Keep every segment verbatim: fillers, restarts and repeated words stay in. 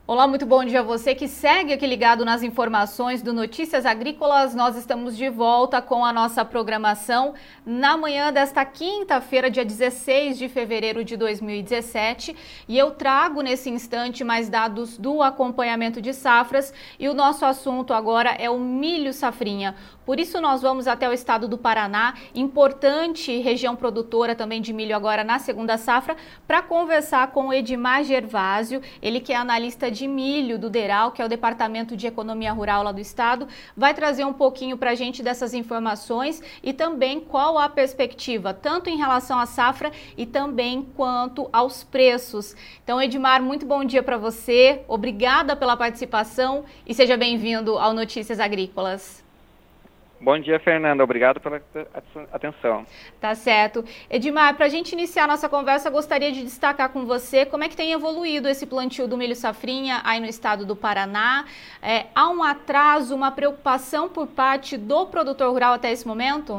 Olá, muito bom dia a você que segue aqui ligado nas informações do Notícias Agrícolas. Nós estamos de volta com a nossa programação na manhã desta quinta-feira, dia dezesseis de fevereiro de dois mil e dezessete. E eu trago nesse instante mais dados do acompanhamento de safras e o nosso assunto agora é o milho safrinha. Por isso nós vamos até o estado do Paraná, importante região produtora também de milho agora na segunda safra, para conversar com o Edmar Gervásio, ele que é analista de milho do DERAL, que é o Departamento de Economia Rural lá do estado, vai trazer um pouquinho para a gente dessas informações e também qual a perspectiva, tanto em relação à safra e também quanto aos preços. Então, Edmar, muito bom dia para você, obrigada pela participação e seja bem-vindo ao Notícias Agrícolas. Bom dia, Fernanda. Obrigado pela atenção. Tá certo. Edmar, para a gente iniciar a nossa conversa, gostaria de destacar com você como é que tem evoluído esse plantio do milho safrinha aí no estado do Paraná. É, há um atraso, uma preocupação por parte do produtor rural até esse momento?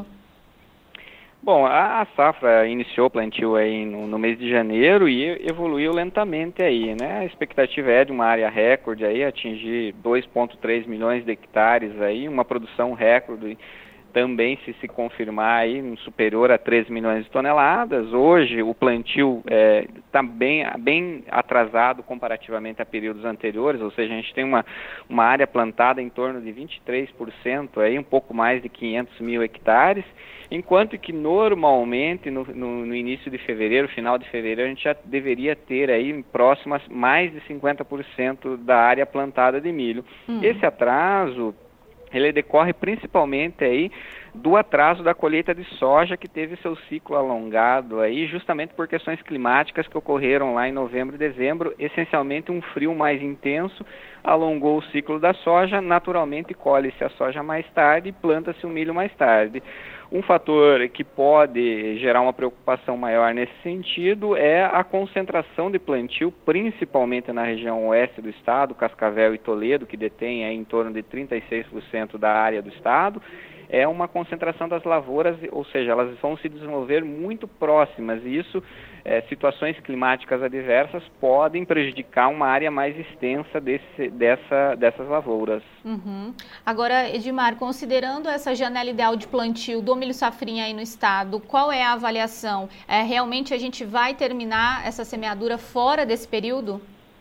Bom, a, a safra iniciou o plantio aí no, no mês de janeiro e evoluiu lentamente aí, né? A expectativa é de uma área recorde aí, atingir dois vírgula três milhões de hectares aí, uma produção recorde também se se confirmar aí superior a três milhões de toneladas. Hoje o plantio está é, bem, bem atrasado comparativamente a períodos anteriores, ou seja, a gente tem uma, uma área plantada em torno de vinte e três por cento, aí, um pouco mais de quinhentos mil hectares, enquanto que normalmente no, no, no início de fevereiro, final de fevereiro, a gente já deveria ter aí próximas mais de cinquenta por cento da área plantada de milho. Hum. Esse atraso ele decorre principalmente aí do atraso da colheita de soja, que teve seu ciclo alongado aí justamente por questões climáticas que ocorreram lá em novembro e dezembro. Essencialmente um frio mais intenso alongou o ciclo da soja, naturalmente colhe-se a soja mais tarde e planta-se o milho mais tarde. Um fator que pode gerar uma preocupação maior nesse sentido é a concentração de plantio, principalmente na região oeste do estado, Cascavel e Toledo, que detém aí em torno de trinta e seis por cento da área do estado. É uma concentração das lavouras, ou seja, elas vão se desenvolver muito próximas, e isso, é, situações climáticas adversas podem prejudicar uma área mais extensa desse, dessa, dessas lavouras. Uhum. Agora, Edmar, considerando essa janela ideal de plantio do milho safrinha aí no estado, qual é a avaliação? É, realmente a gente vai terminar essa semeadura fora desse período?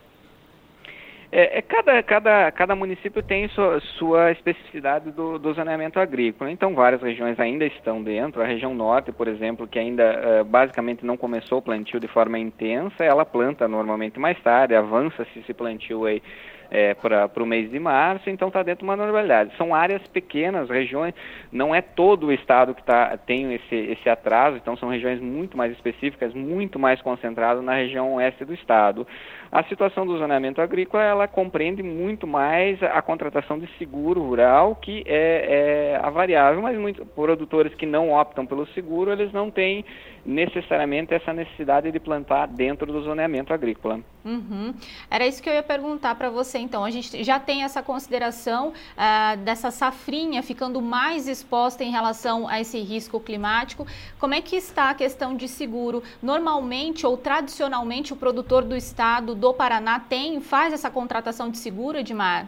É, é, cada, cada, cada município tem sua, sua especificidade do, do zoneamento agrícola, então várias regiões ainda estão dentro. A região norte, por exemplo, que ainda uh, basicamente não começou o plantio de forma intensa, ela planta normalmente mais tarde, avança-se esse plantio aí É, para o mês de março, então está dentro de uma normalidade. São áreas pequenas, regiões, não é todo o estado que tá, tem esse, esse atraso, então são regiões muito mais específicas, muito mais concentradas na região oeste do estado. A situação do zoneamento agrícola, ela compreende muito mais a contratação de seguro rural, que é, é a variável, mas muitos produtores que não optam pelo seguro, eles não têm necessariamente essa necessidade de plantar dentro do zoneamento agrícola. Uhum. Era isso que eu ia perguntar para você, então. A gente já tem essa consideração uh, dessa safrinha ficando mais exposta em relação a esse risco climático. Como é que está a questão de seguro? Normalmente ou tradicionalmente o produtor do estado do Paraná tem, faz essa contratação de seguro, Edmar?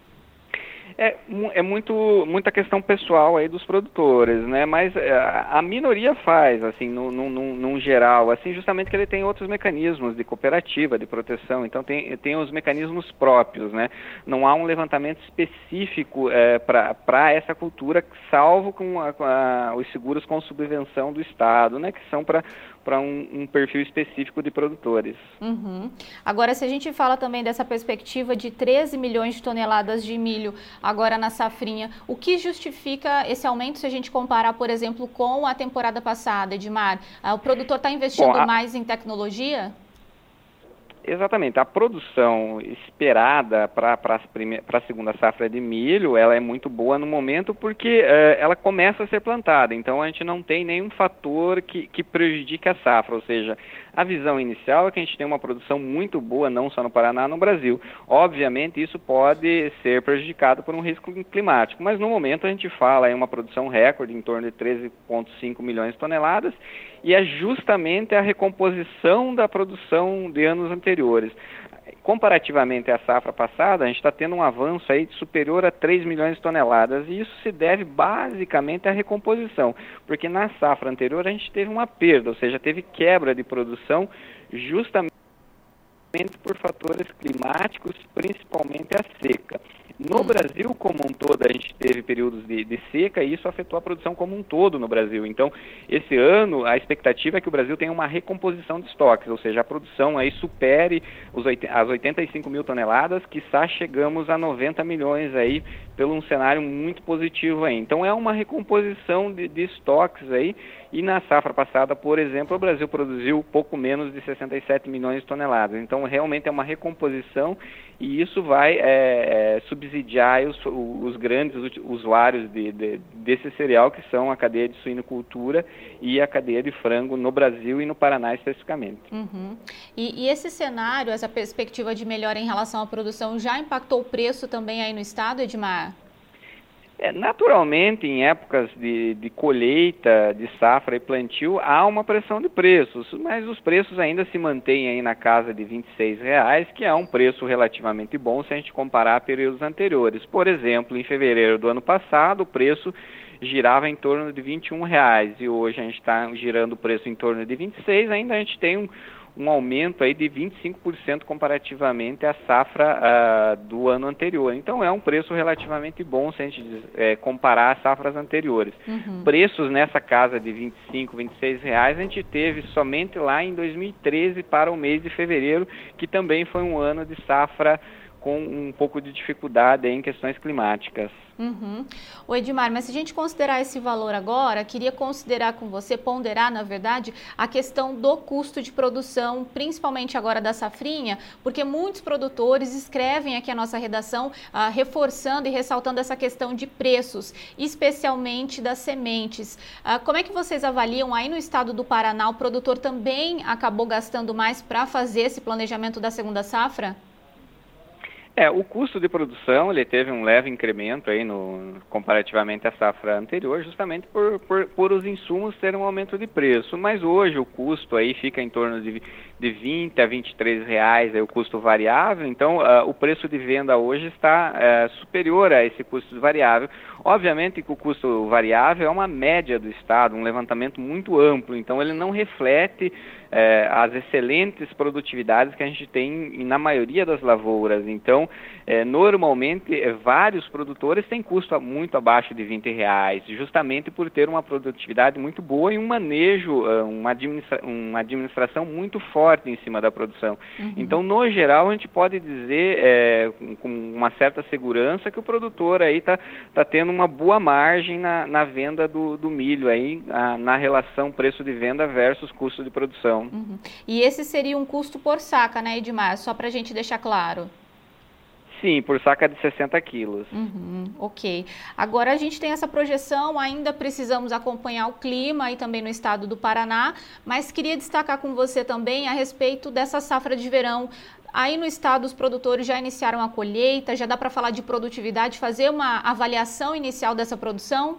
É, é muito, muita questão pessoal aí dos produtores, né? Mas a, a minoria faz, assim, no, no, no, no geral, assim, justamente que ele tem outros mecanismos de cooperativa, de proteção, então tem, tem os mecanismos próprios, né? Não há um levantamento específico é, para essa cultura, salvo com, a, com a, os seguros com subvenção do Estado, né? Que são para para um, um perfil específico de produtores. Uhum. Agora, se a gente fala também dessa perspectiva de treze milhões de toneladas de milho agora na safrinha, o que justifica esse aumento se a gente comparar, por exemplo, com a temporada passada, Edmar? O produtor está investindo Bom, a... mais em tecnologia? Exatamente, a produção esperada para a segunda safra de milho, ela é muito boa no momento porque uh, ela começa a ser plantada, então a gente não tem nenhum fator que, que prejudique a safra, ou seja, a visão inicial é que a gente tem uma produção muito boa, não só no Paraná, no Brasil. Obviamente isso pode ser prejudicado por um risco climático, mas no momento a gente fala em uma produção recorde em torno de treze vírgula cinco milhões de toneladas, e é justamente a recomposição da produção de anos anteriores. comparativamente à safra passada, a gente está tendo um avanço aí superior a três milhões de toneladas, e isso se deve basicamente à recomposição, porque na safra anterior a gente teve uma perda, ou seja, teve quebra de produção justamente por fatores climáticos, principalmente a seca. No Brasil como um todo, a gente teve períodos de, de seca e isso afetou a produção como um todo no Brasil. Então, esse ano, a expectativa é que o Brasil tenha uma recomposição de estoques, ou seja, a produção aí supere os, as oitenta e cinco mil toneladas, quiçá chegamos a noventa milhões aí, pelo um cenário muito positivo aí. Então, é uma recomposição de, de estoques aí, e na safra passada, por exemplo, o Brasil produziu pouco menos de sessenta e sete milhões de toneladas. Então, realmente é uma recomposição e isso vai é, é, subsidiar os, os grandes usuários de, de, desse cereal, que são a cadeia de suinocultura e a cadeia de frango no Brasil e no Paraná especificamente. Uhum. E, e esse cenário, essa perspectiva de melhora em relação à produção, já impactou o preço também aí no estado, Edmar? É, naturalmente, em épocas de, de colheita, de safra e plantio, há uma pressão de preços, mas os preços ainda se mantêm aí na casa de vinte e seis reais, que é um preço relativamente bom se a gente comparar a períodos anteriores. Por exemplo, em fevereiro do ano passado, o preço girava em torno de vinte e um reais, e hoje a gente está girando o preço em torno de vinte e seis, ainda a gente tem um um aumento aí de vinte e cinco por cento comparativamente à safra uh, do ano anterior. Então é um preço relativamente bom se a gente é, comparar as safras anteriores. Uhum. Preços nessa casa de vinte e cinco, vinte e seis reais a gente teve somente lá em dois mil e treze para o mês de fevereiro, que também foi um ano de safra com um pouco de dificuldade em questões climáticas. Uhum. O Edmar, mas se a gente considerar esse valor agora, queria considerar com você, ponderar, na verdade, a questão do custo de produção, principalmente agora da safrinha, porque muitos produtores escrevem aqui a nossa redação, uh, reforçando e ressaltando essa questão de preços, especialmente das sementes. Uh, como é que vocês avaliam aí no estado do Paraná? O produtor também acabou gastando mais para fazer esse planejamento da segunda safra? É, o custo de produção ele teve um leve incremento aí no, comparativamente à safra anterior, justamente por, por, por os insumos terem um aumento de preço, mas hoje o custo aí fica em torno de, de vinte a vinte e três reais, aí o custo variável, então uh, o preço de venda hoje está uh, superior a esse custo variável. Obviamente que o custo variável é uma média do estado, um levantamento muito amplo, então ele não reflete É, as excelentes produtividades que a gente tem na maioria das lavouras. Então, é, normalmente, é, vários produtores têm custo muito abaixo de vinte reais, justamente por ter uma produtividade muito boa e um manejo, uma, administra uma administração muito forte em cima da produção. Uhum. Então, no geral, a gente pode dizer é, com, com uma certa segurança que o produtor aí está tá tendo uma boa margem na, na venda do, do milho, aí, a, na relação preço de venda versus custo de produção. Uhum. E esse seria um custo por saca, né, Edmar? Só para a gente deixar claro. Sim, por saca de sessenta quilos. Uhum, ok. Agora a gente tem essa projeção, ainda precisamos acompanhar o clima aí também no estado do Paraná, mas queria destacar com você também a respeito dessa safra de verão. Aí no estado os produtores já iniciaram a colheita, já dá para falar de produtividade, fazer uma avaliação inicial dessa produção?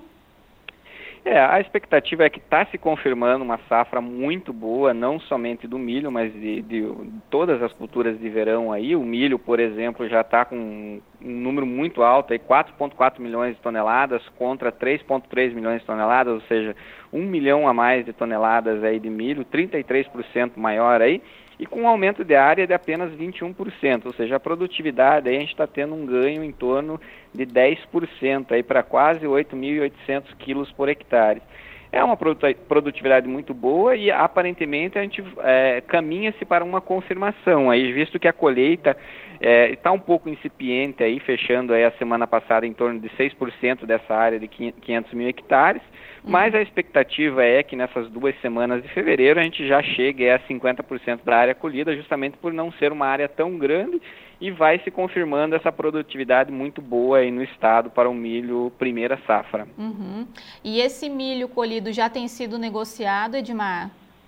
É, a expectativa é que está se confirmando uma safra muito boa, não somente do milho, mas de, de todas as culturas de verão aí. O milho, por exemplo, já está com um número muito alto, aí quatro vírgula quatro milhões de toneladas contra três vírgula três milhões de toneladas, ou seja, um milhão a mais de toneladas aí de milho, trinta e três por cento maior aí, e com um aumento de área de apenas vinte e um por cento, ou seja, a produtividade aí a gente está tendo um ganho em torno de dez por cento aí para quase oito mil e oitocentos quilos por hectare. É uma produtividade muito boa e aparentemente a gente é, caminha-se para uma confirmação aí, visto que a colheita está é, um pouco incipiente aí, fechando aí a semana passada em torno de seis por cento dessa área de quinhentos mil hectares, mas a expectativa é que nessas duas semanas de fevereiro a gente já chegue a cinquenta por cento da área colhida, justamente por não ser uma área tão grande, e vai se confirmando essa produtividade muito boa aí no estado para o milho primeira safra. Uhum. E esse milho colhido já tem sido negociado, Edmar?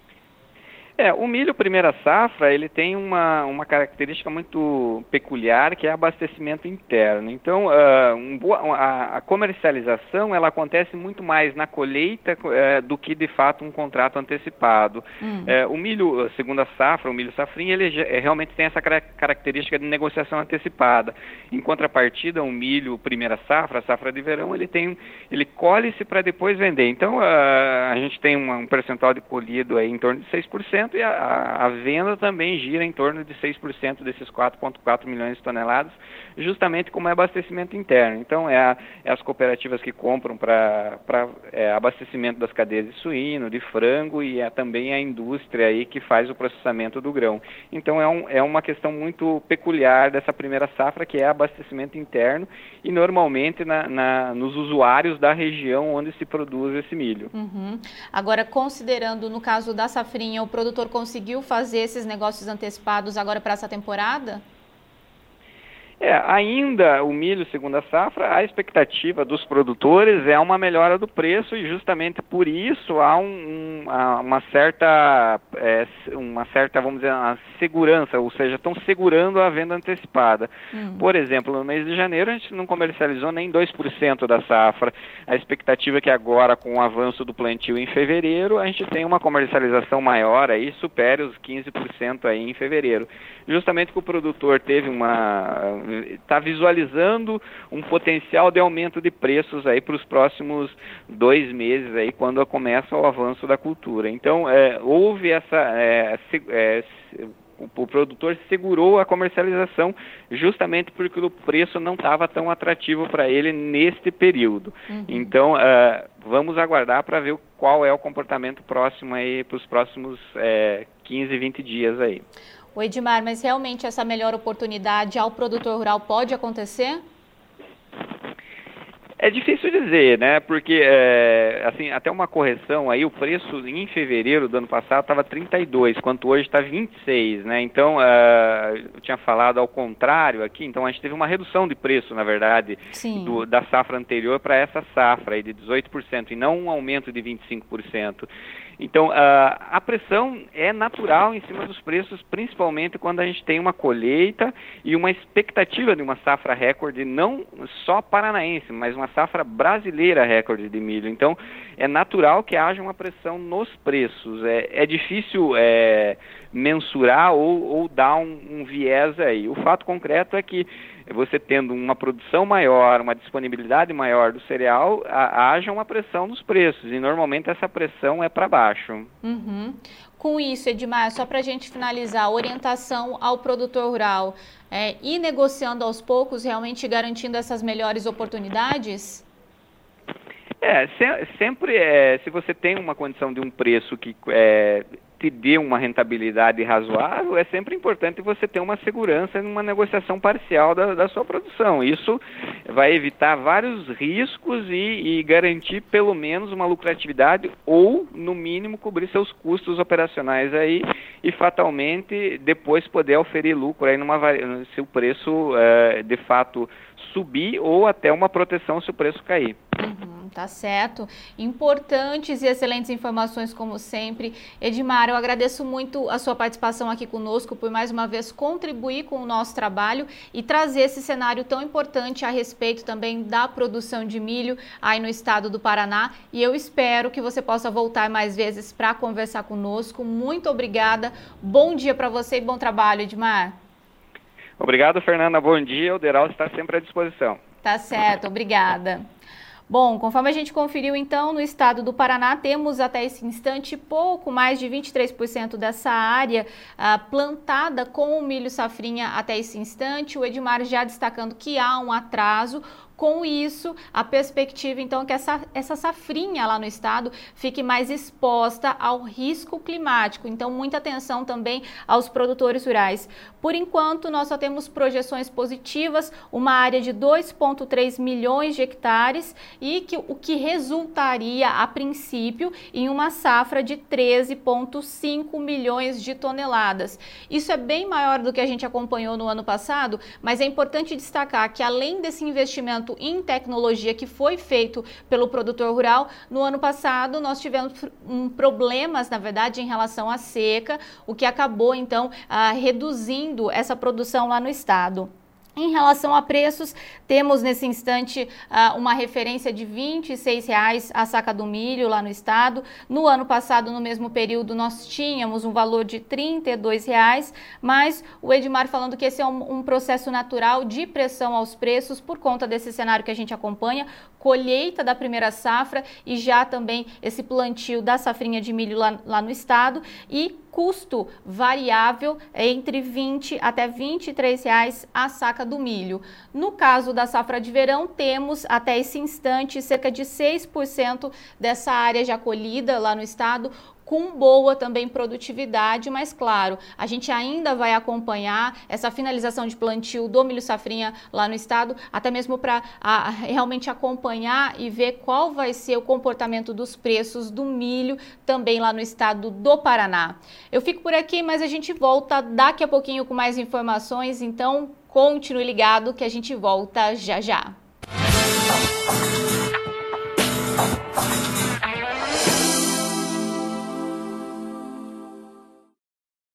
É, o milho primeira safra, ele tem uma, uma característica muito peculiar, que é abastecimento interno. Então, uh, um boa, a, a comercialização, ela acontece muito mais na colheita uh, do que, de fato, um contrato antecipado. Hum. Uh, o milho segunda safra, o milho safrinha, ele já, realmente tem essa característica característica de negociação antecipada. Em contrapartida, o milho, primeira safra, a safra de verão, ele tem, ele colhe-se para depois vender. Então, a, a gente tem uma, um percentual de colhido aí em torno de seis por cento e a, a venda também gira em torno de seis por cento desses quatro vírgula quatro milhões de toneladas, justamente como é abastecimento interno. Então, é, a, é as cooperativas que compram para é, abastecimento das cadeias de suíno, de frango, e é também a indústria aí que faz o processamento do grão. Então, é, um, é uma questão muito peculiar dessa primeira safra, que é abastecimento interno e normalmente na, na, nos usuários da região onde se produz esse milho. Uhum. Agora, considerando no caso da safrinha, o produtor conseguiu fazer esses negócios antecipados agora para essa temporada? É, ainda o milho segunda safra, a expectativa dos produtores é uma melhora do preço e justamente por isso há um, um, uma certa, é, uma certa, vamos dizer, uma segurança, ou seja, estão segurando a venda antecipada. Hum. Por exemplo, no mês de janeiro a gente não comercializou nem dois por cento da safra. A expectativa é que agora, com o avanço do plantio em fevereiro, a gente tenha uma comercialização maior, aí supere os quinze por cento aí em fevereiro. Justamente que o produtor teve uma... está visualizando um potencial de aumento de preços aí para os próximos dois meses aí, quando começa o avanço da cultura. Então, é, houve essa... É, se, é, o, o produtor segurou a comercialização justamente porque o preço não estava tão atrativo para ele neste período. Uhum. Então, é, vamos aguardar para ver qual é o comportamento próximo aí para os próximos é, quinze, vinte dias aí. O Edmar, mas realmente essa melhor oportunidade ao produtor rural pode acontecer? É difícil dizer, né? Porque, é, assim, até uma correção aí, o preço em fevereiro do ano passado estava trinta e dois, enquanto hoje está vinte e seis, né? Então, uh, eu tinha falado ao contrário aqui, então a gente teve uma redução de preço, na verdade, do, da safra anterior para essa safra aí de dezoito por cento e não um aumento de vinte e cinco por cento. Então, uh, a pressão é natural em cima dos preços, principalmente quando a gente tem uma colheita e uma expectativa de uma safra recorde, não só paranaense, mas uma safra brasileira recorde de milho. Então, é natural que haja uma pressão nos preços. É, é difícil é, mensurar ou, ou dar um, um viés aí. O fato concreto é que você tendo uma produção maior, uma disponibilidade maior do cereal, a, haja uma pressão nos preços, e normalmente essa pressão é para baixo. Uhum. Com isso, Edmar, só para a gente finalizar, orientação ao produtor rural, é, ir negociando aos poucos, realmente garantindo essas melhores oportunidades? É, se, sempre, é, se você tem uma condição de um preço que é, te dê uma rentabilidade razoável, é sempre importante você ter uma segurança numa negociação parcial da, da sua produção. Isso vai evitar vários riscos e, e garantir pelo menos uma lucratividade ou, no mínimo, cobrir seus custos operacionais aí e fatalmente depois poder oferir lucro aí numa, se o preço é, de fato subir ou até uma proteção se o preço cair. Uhum, tá certo. Importantes e excelentes informações como sempre. Edmar, eu agradeço muito a sua participação aqui conosco por mais uma vez contribuir com o nosso trabalho e trazer esse cenário tão importante a respeito também da produção de milho aí no estado do Paraná, e eu espero que você possa voltar mais vezes para conversar conosco. Muito obrigada, bom dia para você e bom trabalho, Edmar. Obrigado, Fernanda, bom dia, o Deral está sempre à disposição. Tá certo, obrigada. Bom, conforme a gente conferiu, então, no estado do Paraná, temos até esse instante pouco mais de vinte e três por cento dessa área ah, plantada com o milho safrinha até esse instante. O Edmar já destacando que há um atraso. Com isso, a perspectiva, então, é que essa, essa safrinha lá no estado fique mais exposta ao risco climático. Então, muita atenção também aos produtores rurais. Por enquanto, nós só temos projeções positivas, uma área de dois vírgula três milhões de hectares e que, o que resultaria, a princípio, em uma safra de treze vírgula cinco milhões de toneladas. Isso é bem maior do que a gente acompanhou no ano passado, mas é importante destacar que, além desse investimento em tecnologia que foi feito pelo produtor rural, no ano passado nós tivemos um, problemas, na verdade, em relação à seca, o que acabou, então, ah, reduzindo essa produção lá no estado. Em relação a preços, temos nesse instante uh, uma referência de vinte e seis reais a saca do milho lá no estado. No ano passado, no mesmo período, nós tínhamos um valor de trinta e dois reais, mas o Edmar falando que esse é um, um processo natural de pressão aos preços por conta desse cenário que a gente acompanha, colheita da primeira safra e já também esse plantio da safrinha de milho lá, lá no estado e custo variável entre vinte até vinte e três reais a saca do milho. No caso da safra de verão, temos até esse instante cerca de seis por cento dessa área já colhida lá no estado, com boa também produtividade, mas claro, a gente ainda vai acompanhar essa finalização de plantio do milho safrinha lá no estado, até mesmo para realmente acompanhar e ver qual vai ser o comportamento dos preços do milho também lá no estado do Paraná. Eu fico por aqui, mas a gente volta daqui a pouquinho com mais informações, então continue ligado que a gente volta já já.